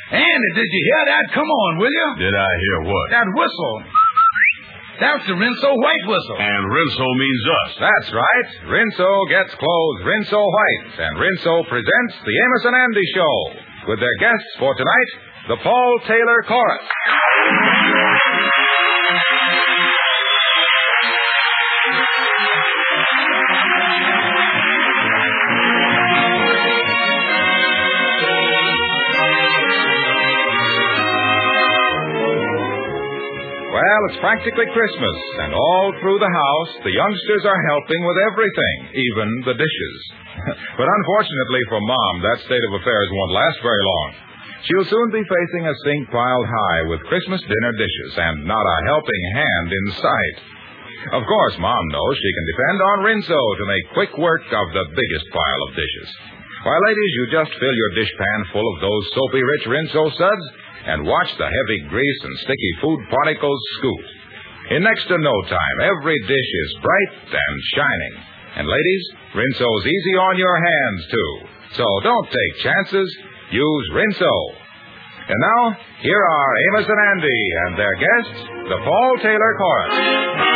Andy, did you hear that? Come on, will you? Did I hear what? That whistle. That's the Rinso White whistle. And Rinso means us. That's right. Rinso gets clothes Rinso White. And Rinso presents the Amos and Andy Show with their guests for tonight, the Paul Taylor Chorus. Well, it's practically Christmas, and all through the house, the youngsters are helping with everything, even the dishes. But unfortunately for Mom, that state of affairs won't last very long. She'll soon be facing a sink piled high with Christmas dinner dishes and not a helping hand in sight. Of course, Mom knows she can depend on Rinso to make quick work of the biggest pile of dishes. Why, ladies, you just fill your dishpan full of those soapy-rich Rinso suds and watch the heavy grease and sticky food particles scoot. In next to no time, every dish is bright and shining. And ladies, Rinso's easy on your hands, too. So don't take chances. Use Rinso. And now, here are Amos and Andy and their guests, the Paul Taylor Chorus.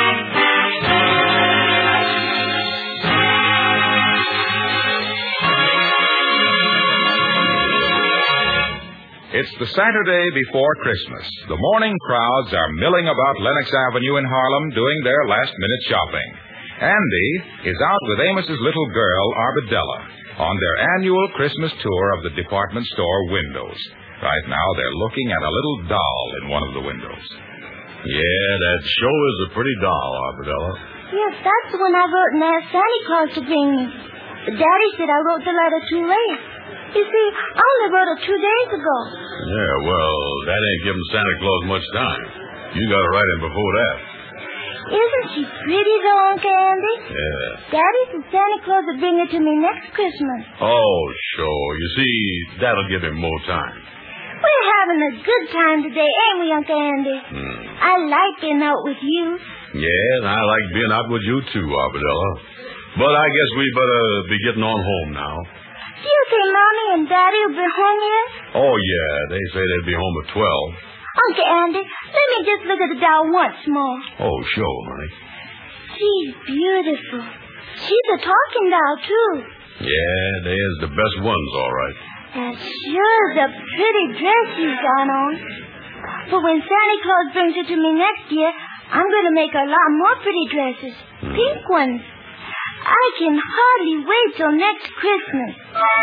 It's the Saturday before Christmas. The morning crowds are milling about Lenox Avenue in Harlem doing their last-minute shopping. Andy is out with Amos's little girl, Arbadella, on their annual Christmas tour of the department store windows. Right now, they're looking at a little doll in one of the windows. Yeah, that show is a pretty doll, Arbadella. Yes, that's the one I wrote and asked Santa Claus to bring me. But Daddy said I wrote the letter too late. You see, I only wrote it 2 days ago. Yeah, well, that ain't giving Santa Claus much time. You got to write him before that. Isn't she pretty, though, Uncle Andy? Yeah. Daddy said Santa Claus would bring it to me next Christmas. Oh, sure. You see, that'll give him more time. We're having a good time today, ain't we, Uncle Andy? I like being out with you. Yeah, and I like being out with you, too, Arbadella. But I guess we better be getting on home now. Do you think Mommy and Daddy will be home yet? Oh, yeah. They say they'll be home at 12. Uncle Andy, let me just look at the doll once more. Oh, sure, honey. She's beautiful. She's a talking doll, too. Yeah, they's the best ones, all right. And sure is a pretty dress she's got on. But when Santa Claus brings it to me next year, I'm going to make a lot more pretty dresses. Pink ones. I can hardly wait till next Christmas.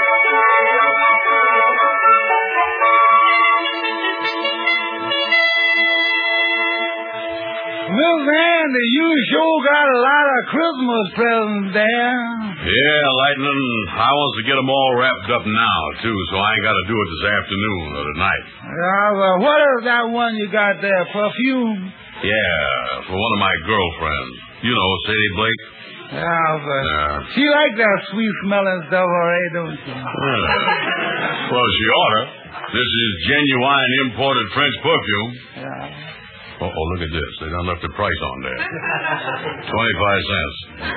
Miss Andy, you sure got a lot of Christmas presents there. Yeah, Lightning, I wants to get them all wrapped up now, too, so I ain't got to do it this afternoon or tonight. Yeah, well, what is that one you got there, perfume? Yeah, for one of my girlfriends. You know, Sadie Blake. Yeah, but she like that sweet-smelling stuff already, don't she? Well, she oughta. This is genuine imported French perfume. Yeah. Oh, look at this. They done left the price on there. 25 cents.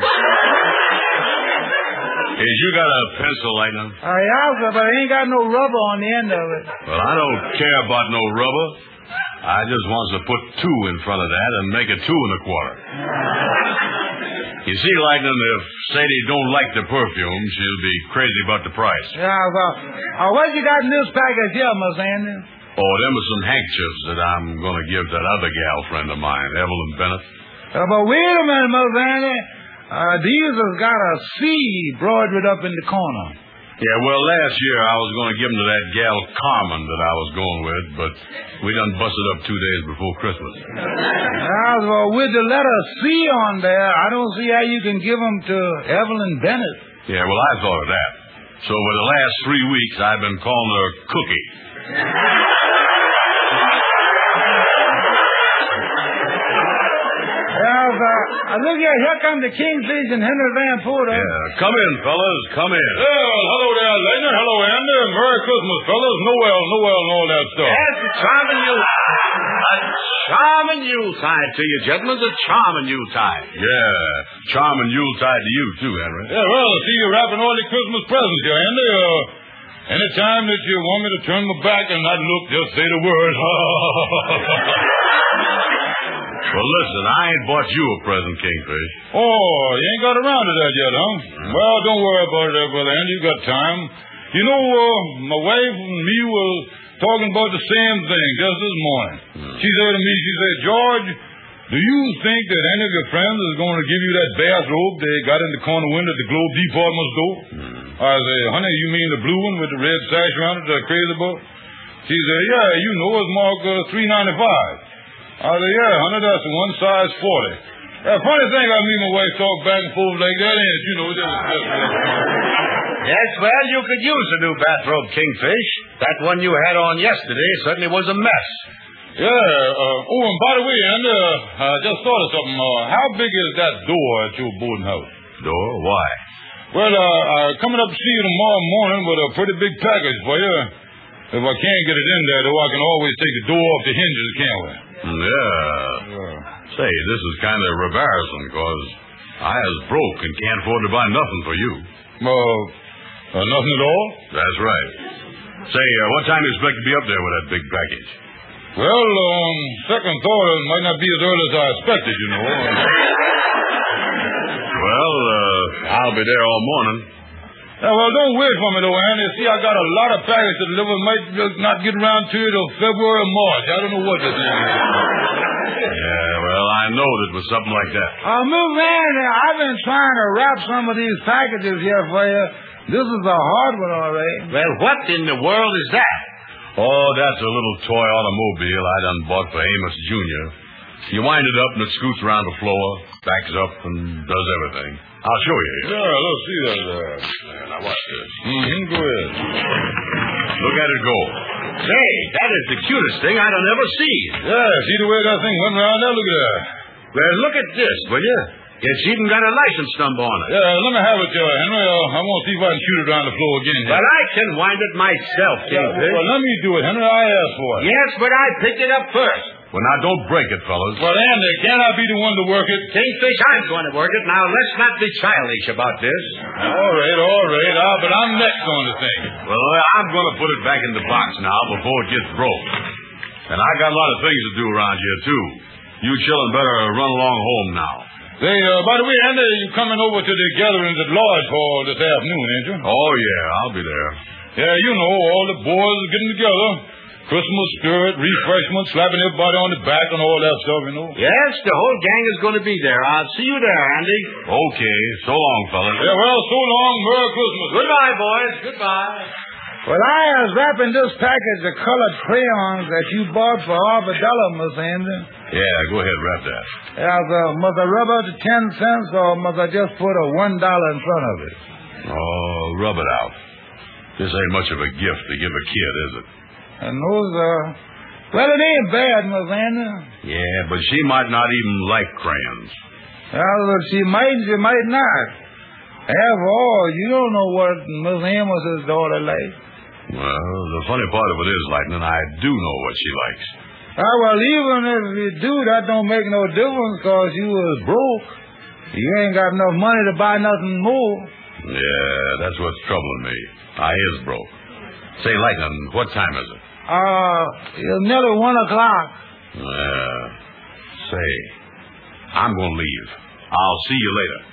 Hey, you got a pencil, Lightning? Yeah, sir, but I ain't got no rubber on the end of it. Well, I don't care about no rubber. I just wants to put 2 in front of that and make it 2 1/4. You see, Lightning, if Sadie don't like the perfume, she'll be crazy about the price. Yeah, well, what you got in this package here, Miss Andy? Oh, them are some handkerchiefs that I'm going to give that other gal friend of mine, Evelyn Bennett. But wait a minute, Miss Andy. These has got a C broidered up in the corner. Yeah, well, last year I was going to give them to that gal Carmen that I was going with, but we done busted up 2 days before Christmas. Yeah, well, with the letter C on there, I don't see how you can give them to Evelyn Bennett. Yeah, well, I thought of that. So for the last 3 weeks, I've been calling her Cookie. Look here come the Kingfish and Henry Van Porter. Yeah, come in, fellas, come in. Well, hello there, Lightning. Hello, Andy. Merry Christmas, fellas. Noel, and all that stuff. Yes, a charming Yuletide to you, gentlemen. A charming Yuletide. Yeah, charming Yuletide to you, too, Henry. Yeah, well, I see you wrapping all your Christmas presents here, Andy. Anytime that you want me to turn my back and not look, just say the word. Well, listen, I ain't bought you a present, Kingfish. Oh, you ain't got around to that yet, huh? Well, don't worry about it, Brother Andy. You got time. You know, my wife and me were talking about the same thing just this morning. She said to me, George, do you think that any of your friends is going to give you that bathrobe they got in the corner window at the Globe department store? I said, honey, you mean the blue one with the red sash around it that I'm crazy about? She said, yeah, you know, it's marked $3.95. I said, yeah, honey, that's the one size 40. Funny thing, I mean my wife talk back and forth like that, ain't it? You know, just Yes, well, you could use a new bathrobe, Kingfish. That one you had on yesterday certainly was a mess. Yeah, and by the way, Andy, I just thought of something. How big is that door at your boarding house? Door? Why? Well, I'm coming up to see you tomorrow morning with a pretty big package for you. If I can't get it in there, though, I can always take the door off the hinges, can't we? Yeah. Say, this is kind of embarrassing, because I is broke and can't afford to buy nothing for you. Nothing at all? That's right. Say, what time do you expect to be up there with that big package? Well, on second thought, it might not be as early as I expected, you know. Well, I'll be there all morning. Yeah, well, don't wait for me, though, Andy. See, I got a lot of packages to deliver. Might just not get around to you till February or March. I don't know what this is. Yeah, well, I know it was something like that. Miss Andy, I've been trying to wrap some of these packages here for you. This is a hard one, all right. Well, what in the world is that? Oh, that's a little toy automobile I done bought for Amos Jr. You wind it up and it scoots around the floor, backs up, and does everything. I'll show you here. Yeah, let's see that. There, now watch this. Go ahead. Look at it go. Say, that is the cutest thing I'd have ever seen. Yeah, see the way that thing went around there? Look at that. Well, look at this, will you? It's even got a license number on it. Yeah, let me have it, Henry. I want to see if I can shoot it around the floor again. But I can wind it myself, Kingfish. Well, let me do it, Henry. I asked for it. Yes, but I picked it up first. Well, now, don't break it, fellas. Well, Andy, can't I be the one to work it? Kingfish, I'm going to work it. Now, let's not be childish about this. All right. But I'm next on the thing. Well, I'm going to put it back in the box now before it gets broke. And I got a lot of things to do around here, too. You children better run along home now. Say, by the way, Andy, you coming over to the gatherings at Lodge Hall this afternoon, ain't you? Oh, yeah, I'll be there. Yeah, you know, all the boys are getting together. Christmas spirit, refreshment, slapping everybody on the back and all that stuff, you know. Yes, the whole gang is going to be there. I'll see you there, Andy. Okay, so long, fellas. Yeah, well, so long. Merry Christmas. Goodbye, boys. Goodbye. Well, I was wrapping this package of colored crayons that you bought for $1, Miss Andy. Yeah, go ahead, wrap that. Must I rub it to 10 cents, or must I just put a $1 in front of it? Oh, rub it out. This ain't much of a gift to give a kid, is it? And those, well, it ain't bad, Miss Andy. Yeah, but she might not even like crayons. Well, she might not. After all, you don't know what Miss Amos's daughter likes. Well, the funny part of it is, Lightning, I do know what she likes. Well, even if you do, that don't make no difference, because you was broke. You ain't got enough money to buy nothing more. Yeah, that's what's troubling me. I is broke. Say, Lightning, what time is it? It's nearly 1 o'clock. Say, I'm going to leave. I'll see you later.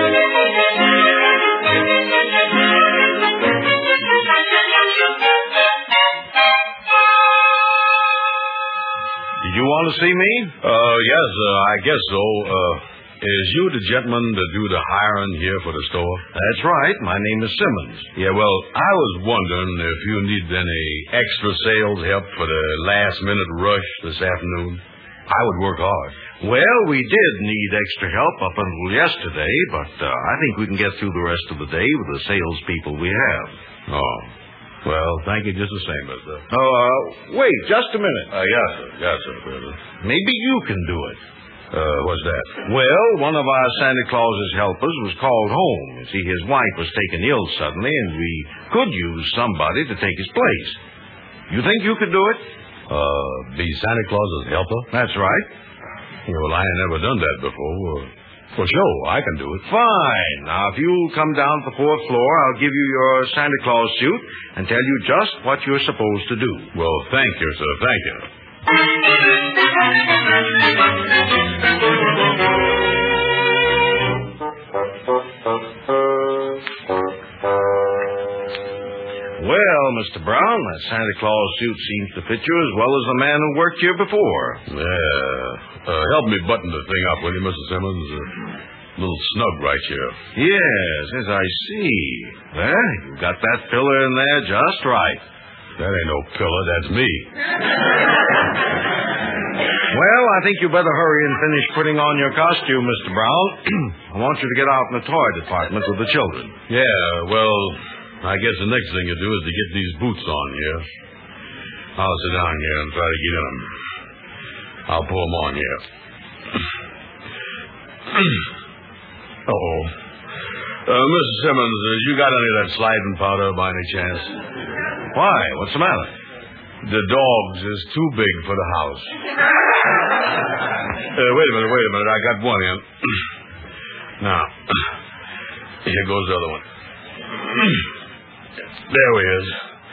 Did you want to see me? Yes, I guess so. Is you the gentleman to do the hiring here for the store? That's right. My name is Simmons. Yeah, well, I was wondering if you need any extra sales help for the last-minute rush this afternoon. I would work hard. Well, we did need extra help up until yesterday, but I think we can get through the rest of the day with the salespeople we have. Oh. Well, thank you just the same, mister. Wait, just a minute. Yes, sir, brother. Maybe you can do it. What's that? Well, one of our Santa Claus's helpers was called home. You see, his wife was taken ill suddenly, and we could use somebody to take his place. You think you could do it? Be Santa Claus's helper? That's right. Yeah, well, I ain't never done that before. For sure, I can do it. Fine. Now, if you'll come down to the 4th floor, I'll give you your Santa Claus suit and tell you just what you're supposed to do. Well, thank you, sir. Thank you. Well, Mr. Brown, that Santa Claus suit seems to fit you as well as the man who worked here before. Yeah. Help me button the thing up, will you, Mr. Simmons? A little snug right here. Yes, as I see. Well, you got that pillar in there just right. That ain't no pillar, that's me. Well, I think you better hurry and finish putting on your costume, Mr. Brown. I want you to get out in the toy department with the children. Yeah, well, I guess the next thing you do is to get these boots on here. I'll sit down here and try to get in them. I'll pull them on here. Uh-oh. Mrs. Simmons, you got any of that sliding powder by any chance? Why? What's the matter? The dogs is too big for the house. Wait a minute. I got one in. Now, here goes the other one. There we is.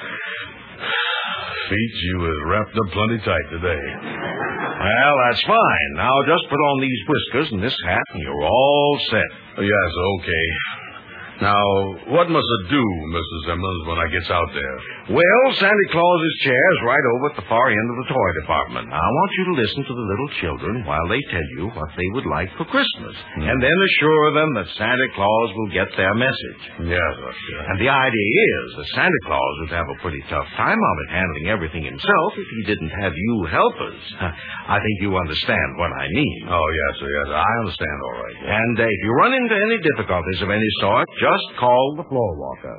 Feet, you was wrapped up plenty tight today. Well, that's fine. Now just put on these whiskers and this hat, and you're all set. Yes, okay. Now, what must I do, Mrs. Simmons, when I gets out there? Well, Santa Claus's chair is right over at the far end of the toy department. Now, I want you to listen to the little children while they tell you what they would like for Christmas. And then assure them that Santa Claus will get their message. Yes, sir. And the idea is that Santa Claus would have a pretty tough time of it handling everything himself if he didn't have you helpers. I think you understand what I mean. Oh, yes, sir, yes. I understand all right. And if you run into any difficulties of any sort, just call the floor walker.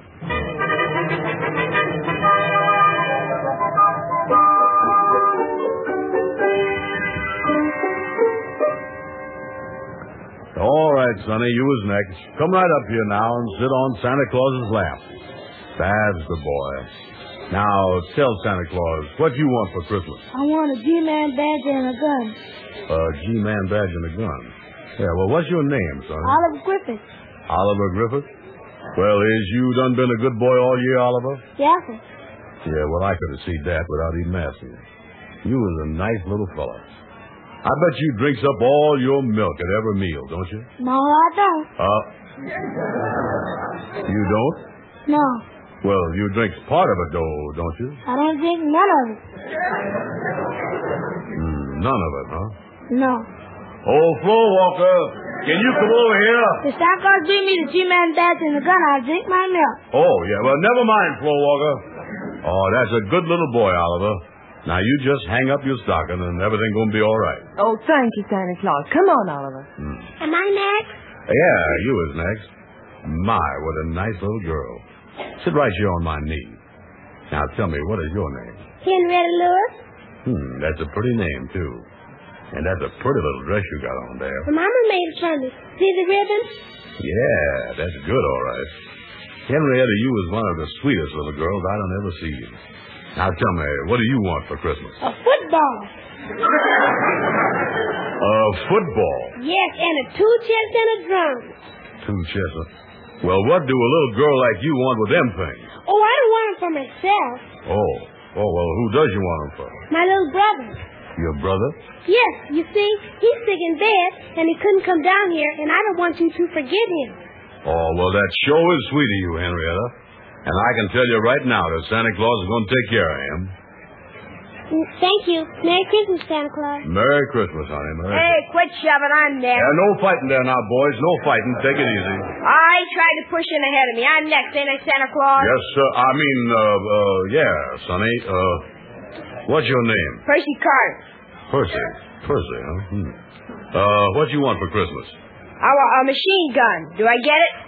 All right, Sonny, you was next. Come right up here now and sit on Santa Claus's lap. That's the boy. Now, tell Santa Claus, what you want for Christmas? I want a G-Man badge and a gun. A G-Man badge and a gun. Yeah, well, what's your name, Sonny? Oliver Griffith. Oliver Griffith? Well, is you done been a good boy all year, Oliver? Yes, sir. Yeah, well, I could have seen that without even asking you. You was a nice little fella. I bet you drinks up all your milk at every meal, don't you? No, I don't. You don't? No. Well, you drinks part of it, though, don't you? I don't drink none of it. None of it, huh? No. Oh, floor walker, can you come over here? If Santa Claus bring me the G-Man badge and the gun, I'll drink my milk. Oh, yeah, well, never mind, floor walker. Oh, that's a good little boy, Oliver. Now, you just hang up your stocking and everything gonna be all right. Oh, thank you, Santa Claus. Come on, Oliver. Am I next? Yeah, you was next. My, what a nice little girl. Sit right here on my knee. Now, tell me, what is your name? Henrietta Lewis. That's a pretty name, too. And that's a pretty little dress you got on there. My mama made it for me. See the ribbon? Yeah, that's good, all right. Henrietta, you was one of the sweetest little girls I done ever see you. Now, tell me, what do you want for Christmas? A football. A football? Yes, and a 2 chests and a drum. 2 chests? Well, what do a little girl like you want with them things? Oh, I don't want them for myself. Oh, well, who does you want them for? My little brother. Your brother? Yes, you see, he's sick in bed, and he couldn't come down here, and I don't want you to forget him. Oh, well, that sure is sweet of you, Henrietta. And I can tell you right now that Santa Claus is going to take care of him. Thank you. Merry Christmas, Santa Claus. Merry Christmas, honey. Hey, quit shoving. I'm next. Yeah, no fighting there now, boys. No fighting. Take it easy. I tried to push in ahead of me. I'm next, ain't I, Santa Claus? Yes, sir. Yeah, Sonny. What's your name? Percy Carter. Percy, huh? What you want for Christmas? I want a machine gun. Do I get it?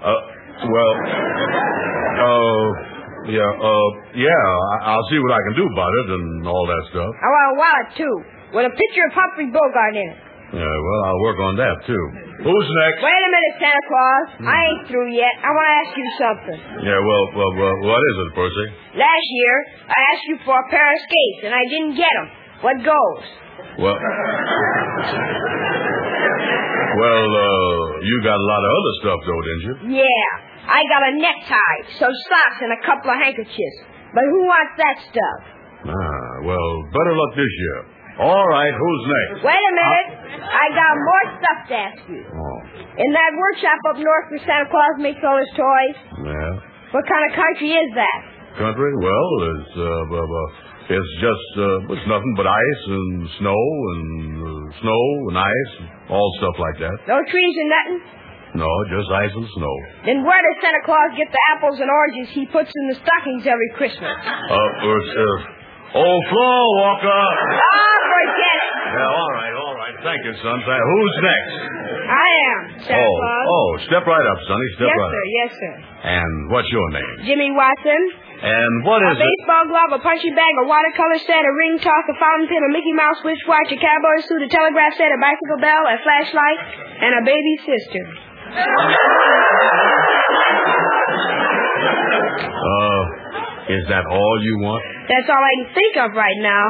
I'll see what I can do about it and all that stuff. I want a wallet, too, with a picture of Humphrey Bogart in it. Yeah, well, I'll work on that, too. Who's next? Wait a minute, Santa Claus. I ain't through yet. I want to ask you something. Yeah, well, what is it, Percy? Last year, I asked you for a pair of skates, and I didn't get them. What goes? Well, Well, you got a lot of other stuff, though, didn't you? Yeah. I got a necktie, some socks, and a couple of handkerchiefs. But who wants that stuff? Well, better luck this year. All right, who's next? Wait a minute. I got more stuff to ask you. Oh. In that workshop up north where Santa Claus makes all his toys, Yeah. what kind of country is that? Country? Well, it's just, it's nothing but ice and snow and ice, all stuff like that. No trees or nothing? No, just ice and snow. Then where does Santa Claus get the apples and oranges he puts in the stockings every Christmas? Floor Walker. Forget it. Yeah, all right. Thank you, son. Who's next? I am, Santa Claus. Step right up, Sonny. Step right up. Yes, sir. And what's your name? Jimmy Watson. And what is A baseball glove, a punching bag, a watercolor set, a ring toss, a fountain pen, a Mickey Mouse wristwatch, a cowboy suit, a telegraph set, a bicycle bell, a flashlight, and a baby sister. Is that all you want? That's all I can think of right now.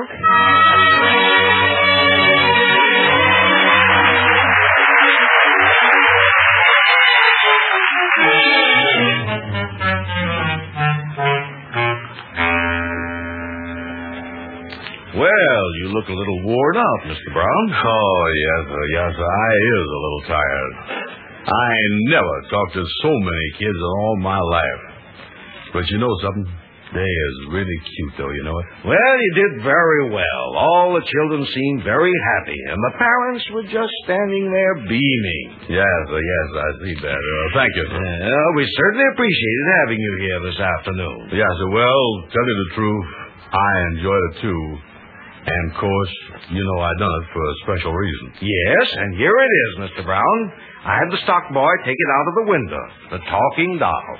Well, you look a little worn out, Mr. Brown. Oh, yes, sir. I is a little tired. I never talked to so many kids in all my life. But you know something? They is really cute, though, you know it? Well, you did very well. All the children seemed very happy, and the parents were just standing there beaming. Yes, I see that. Thank you, sir. We certainly appreciated having you here this afternoon. Yes, sir. Well, tell you the truth, I enjoyed it, too. And, of course, you know I done it for a special reason. Yes, and here it is, Mr. Brown. I had the stock boy take it out of the window. The talking doll.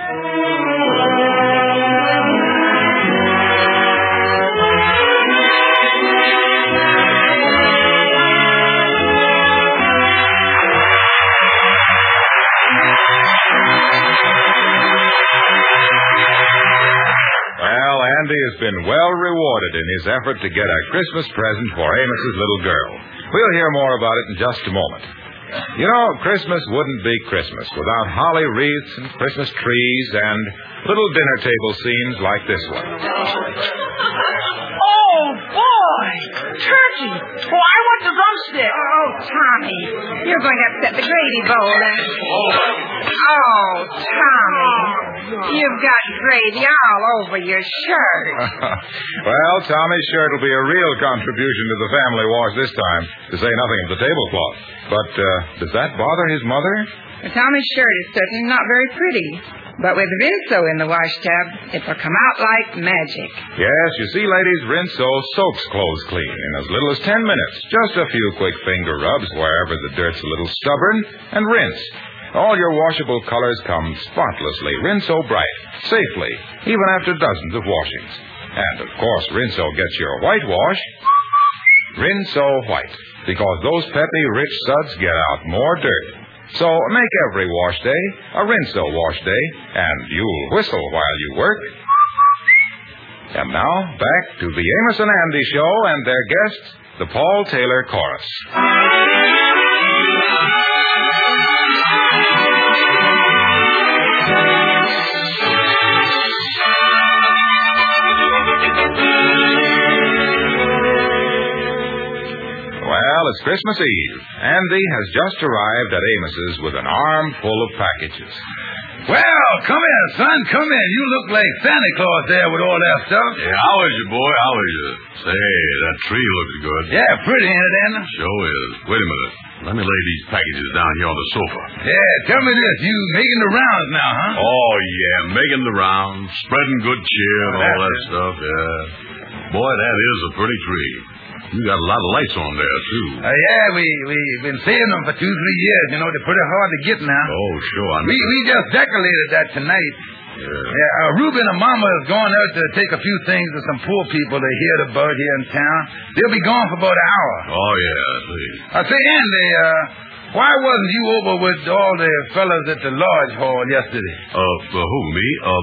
Well, Andy has been well rewarded in his effort to get a Christmas present for Amos's little girl. We'll hear more about it in just a moment. You know, Christmas wouldn't be Christmas without holly wreaths and Christmas trees and little dinner table scenes like this one. Oh, boy! Turkey! Oh, I want the drumstick. Oh, Tommy, you're going to upset the gravy bowl. Oh, Tommy, you've got gravy all over your shirt. Well, Tommy's shirt will be a real contribution to the family wash this time, to say nothing of the tablecloth. But does that bother his mother? Tommy's shirt is certainly not very pretty. But with Rinso in the wash tub, it will come out like magic. Yes, you see, ladies, Rinso soaks clothes clean in as little as 10 minutes. Just a few quick finger rubs wherever the dirt's a little stubborn, and rinse. All your washable colors come spotlessly Rinso bright, safely, even after dozens of washings. And, of course, Rinso gets your whitewash Rinso white, because those peppy, rich suds get out more dirt. So make every wash day a Rinso wash day, and you'll whistle while you work. And now, back to the Amos and Andy Show and their guests, the Paul Taylor Chorus. Well, it's Christmas Eve. Andy has just arrived at Amos's with an arm full of packages. Well, come in, son. Come in. You look like Santa Claus there with all that stuff. Yeah, how is you, boy? How is you? Say, that tree looks good. Yeah, pretty, ain't it, Anna? Sure is. Wait a minute. Let me lay these packages down here on the sofa. Yeah, tell me this. You making the rounds now, huh? Oh, yeah, making the rounds, spreading good cheer and all that stuff, yeah. Boy, that is a pretty tree. You got a lot of lights on there, too. Yeah, we've been seeing them for 2-3 years. You know, they're pretty hard to get now. Oh, sure. We just decorated that tonight. Yeah. Reuben and Mama is going out to take a few things to some poor people they heard about here in town. They'll be gone for about an hour. Oh, yeah, I see. I say, Andy, why wasn't you over with all the fellas at the lodge hall yesterday? Who, me?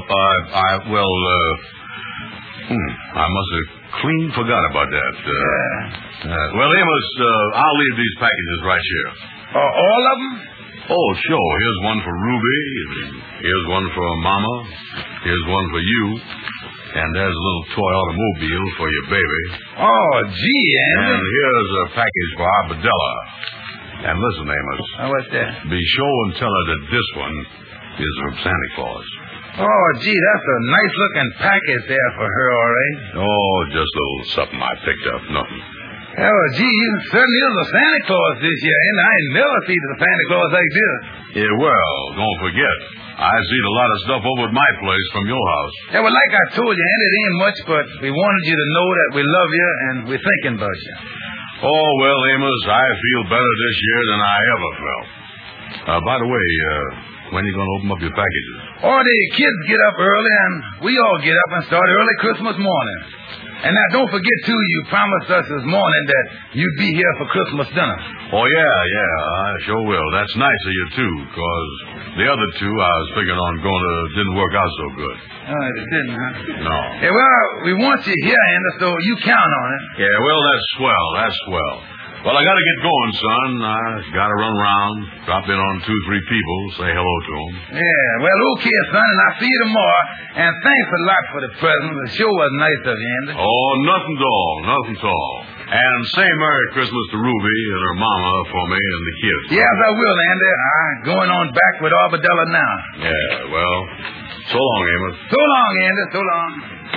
I must have clean forgot about that. Well, Amos, I'll leave these packages right here. All of them? Oh, sure. Here's one for Ruby. Here's one for Mama. Here's one for you. And there's a little toy automobile for your baby. Oh, gee, Andy. And here's a package for Arbadella. And listen, Amos. What's that? Be sure and tell her that this one is from Santa Claus. Oh, gee, that's a nice-looking package there for her, all right. Oh, just a little something I picked up. Nothing. Oh, gee, you certainly is a Santa Claus this year, and I ain't never seen a Santa Claus like this. Yeah, well, don't forget. I seen a lot of stuff over at my place from your house. Yeah, well, like I told you, Andy, it ain't much, but we wanted you to know that we love you and we're thinking about you. Oh, well, Amos, I feel better this year than I ever felt. By the way, when are you going to open up your packages? Oh, the kids get up early, and we all get up and start early Christmas morning. And now, don't forget, too, you promised us this morning that you'd be here for Christmas dinner. Oh, yeah, I sure will. That's nice of you, too, because the other two I was figuring on going to didn't work out so good. Oh, it didn't, huh? No. Yeah, well, we want you here, Andy, so you count on it. Yeah, well, that's swell. Well, I got to get going, son. I got to run around, drop in on 2-3 people, say hello to them. Yeah, well, okay, son, and I'll see you tomorrow. And thanks a lot for the present. The show was nice of you, Andy. Oh, nothing at all. And say Merry Christmas to Ruby and her mama for me and the kids. Yes, I will, Andy. I'm going on back with Arbadella now. Yeah, well, so long, Amos. So long, Andy, so long.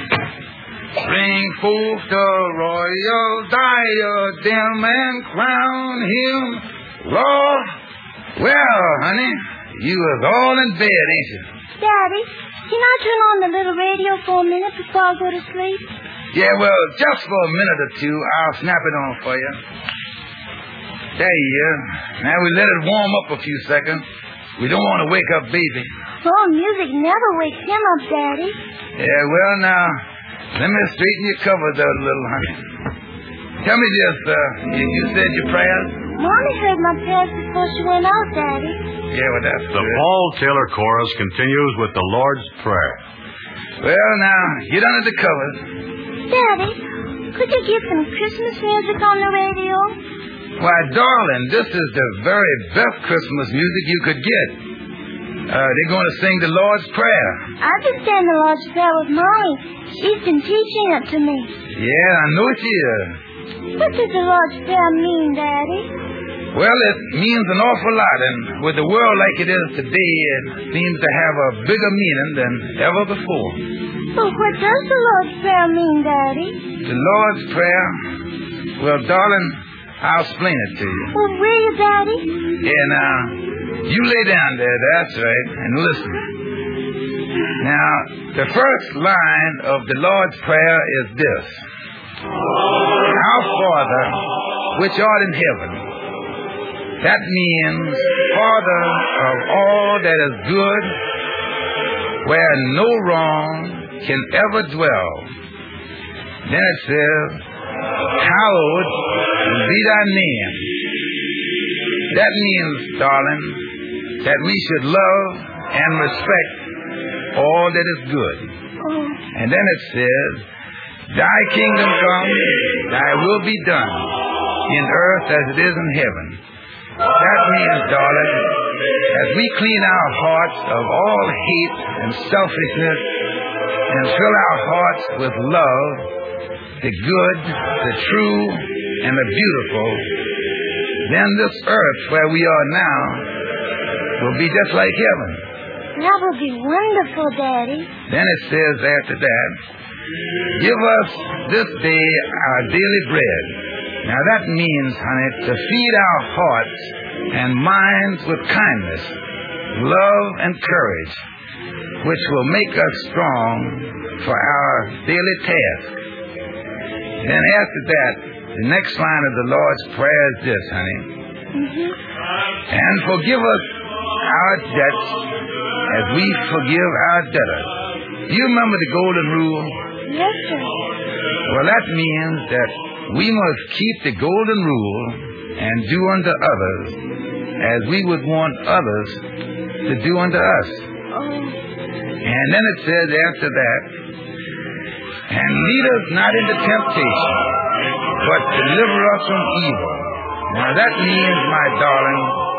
Bring forth the royal diadem and crown him Lord. Well, honey, you was all in bed, ain't you? Daddy, can I turn on the little radio for a minute before I go to sleep? Yeah, well, just for a minute or two, I'll snap it on for you. There you are. Now we let it warm up a few seconds. We don't want to wake up baby. Oh, music never wakes him up, Daddy. Yeah, well, now, let me straighten your covers out a little, honey. Tell me this, you said your prayers? Mommy heard my prayers before she went out, Daddy. Yeah, well, that's The good. Paul Taylor Chorus continues with the Lord's Prayer. Well, now, get under the covers. Daddy, could you get some Christmas music on the radio? Why, darling, this is the very best Christmas music you could get. They're going to sing the Lord's Prayer. I've been saying the Lord's Prayer with Mommy. She's been teaching it to me. Yeah, I know she is. What does the Lord's Prayer mean, Daddy? Well, it means an awful lot, and with the world like it is today, it seems to have a bigger meaning than ever before. But what does the Lord's Prayer mean, Daddy? The Lord's Prayer? Well, darling, I'll explain it to you. Well, will you, Daddy? Yeah, now, you lay down there, that's right, and listen. Now, the first line of the Lord's Prayer is this. Our Father, which art in heaven. That means Father of all that is good, where no wrong can ever dwell. Then it says, hallowed be thy name. That means, darling, that we should love and respect all that is good. And then it says, thy kingdom come, thy will be done, in earth as it is in heaven. That means, darling, as we clean our hearts of all hate and selfishness and fill our hearts with love, the good, the true, and the beautiful, then this earth where we are now will be just like heaven. That would be wonderful, Daddy. Then it says after that, give us this day our daily bread. Now that means, honey, to feed our hearts and minds with kindness, love, and courage, which will make us strong for our daily task. Then after that, the next line of the Lord's Prayer is this, honey. And forgive us our debts as we forgive our debtors. You remember the golden rule? Yes, sir. Well, that means that we must keep the golden rule and do unto others as we would want others to do unto us. And then it says after that, and lead us not into temptation, but deliver us from evil. Now that means, my darling,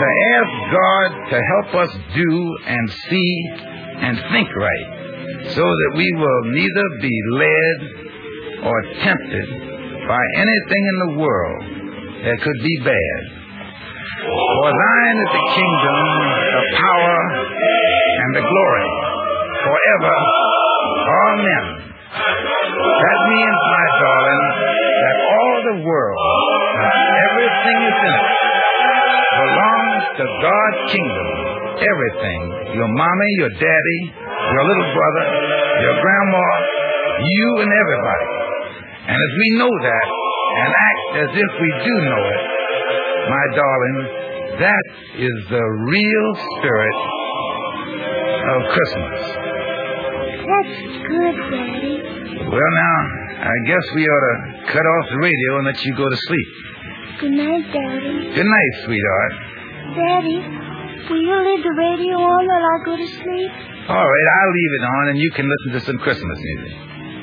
to ask God to help us do and see and think right, so that we will neither be led or tempted by anything in the world that could be bad. For thine is the kingdom, the power, and the glory, forever. Amen. That means, my darling, that all the world, everything is in it, belongs to God's kingdom. Everything. Your mommy, your daddy, your little brother, your grandma, you and everybody. And as we know that and act as if we do know it, my darling, that is the real spirit of Christmas. That's good, Daddy. Well, now, I guess we ought to cut off the radio and let you go to sleep. Good night, Daddy. Good night, sweetheart. Daddy, will you leave the radio on while I go to sleep? All right, I'll leave it on and you can listen to some Christmas music.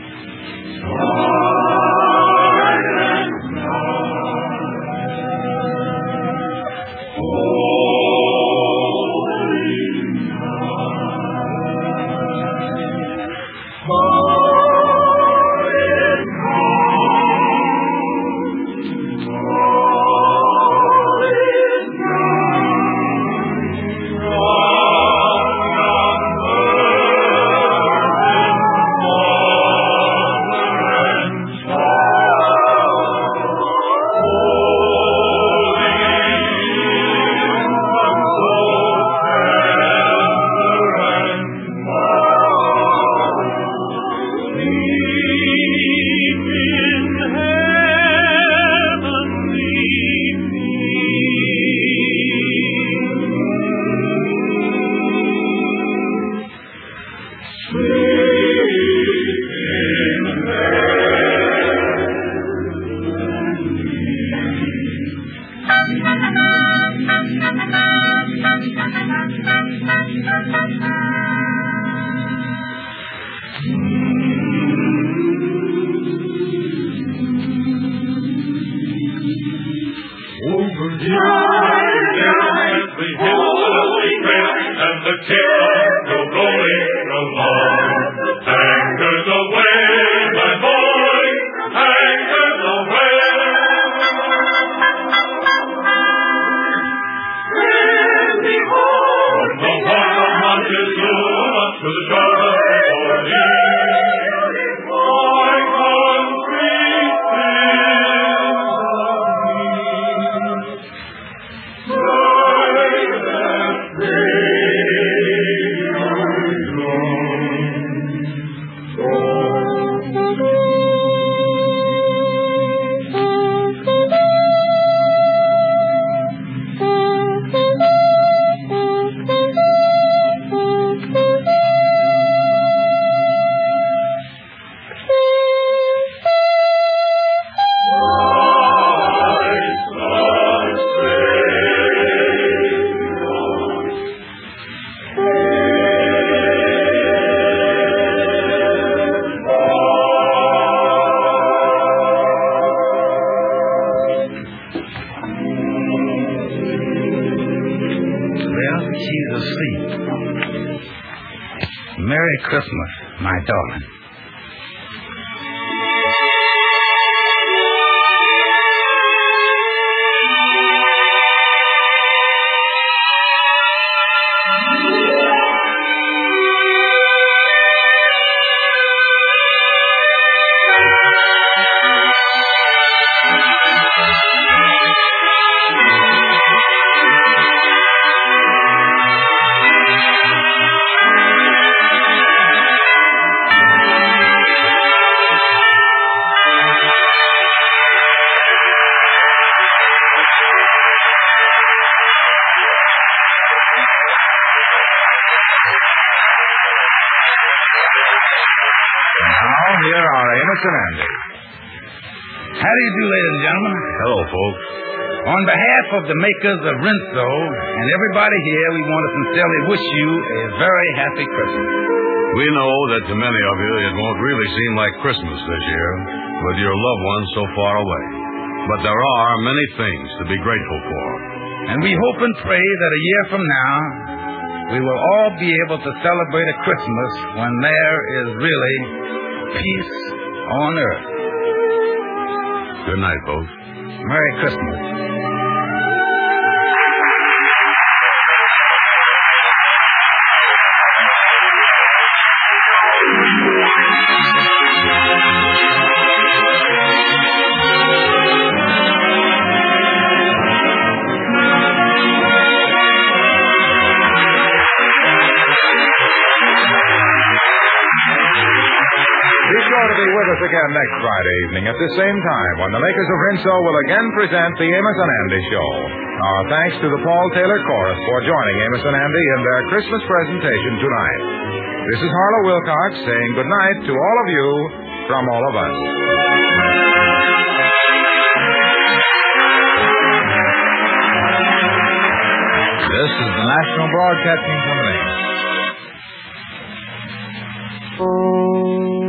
Merry Christmas, my darling. Now, here are Amos and Andy. How do you do, ladies and gentlemen? Hello, folks. On behalf of the makers of Rinso and everybody here, we want to sincerely wish you a very happy Christmas. We know that to many of you it won't really seem like Christmas this year with your loved ones so far away. But there are many things to be grateful for. And we hope and pray that a year from now, we will all be able to celebrate a Christmas when there is really peace on earth. Good night, folks. Merry Christmas. Again next Friday evening at the same time when the makers of Rinso will again present the Amos and Andy Show. Our thanks to the Paul Taylor Chorus for joining Amos and Andy in their Christmas presentation tonight. This is Harlow Wilcox saying good night to all of you from all of us. This is the National Broadcasting Company.